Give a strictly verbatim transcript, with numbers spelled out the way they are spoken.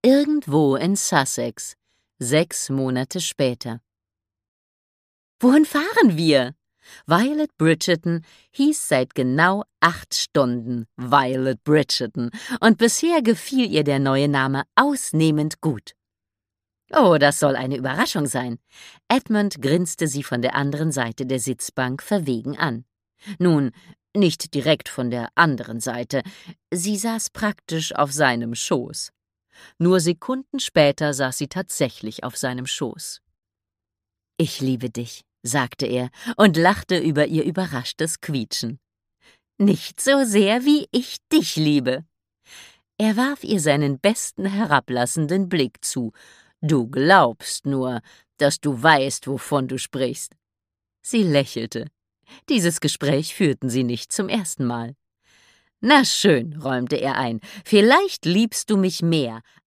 irgendwo in Sussex, sechs Monate später. »Wohin fahren wir?« Violet Bridgerton hieß seit genau acht Stunden Violet Bridgerton, und bisher gefiel ihr der neue Name ausnehmend gut. »Oh, das soll eine Überraschung sein.« Edmund grinste sie von der anderen Seite der Sitzbank verwegen an. Nun, nicht direkt von der anderen Seite. Sie saß praktisch auf seinem Schoß. Nur Sekunden später saß sie tatsächlich auf seinem Schoß. »Ich liebe dich«, sagte er und lachte über ihr überraschtes Quietschen. »Nicht so sehr, wie ich dich liebe.« Er warf ihr seinen besten herablassenden Blick zu. »Du glaubst nur, dass du weißt, wovon du sprichst.« Sie lächelte. Dieses Gespräch führten sie nicht zum ersten Mal. »Na schön«, räumte er ein, »vielleicht liebst du mich mehr,